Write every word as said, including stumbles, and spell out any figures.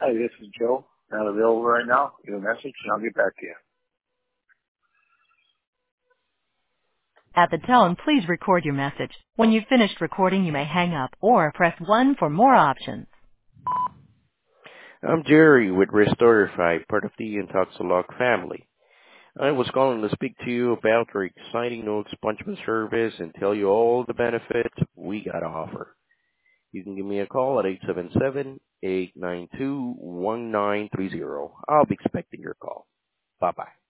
Hi, this is Joe. Not available right now. Leave a message and I'll get back to you. At the tone, please record your message. When you've finished recording, you may hang up or press one for more options. I'm Jerry with Restorify, part of the Intoxilog family. I was calling to speak to you about our exciting new expungement service and tell you all the benefits we got to offer. You can give me a call at eight seven seven, eight nine two, one nine three zero. I'll be expecting your call. Bye-bye.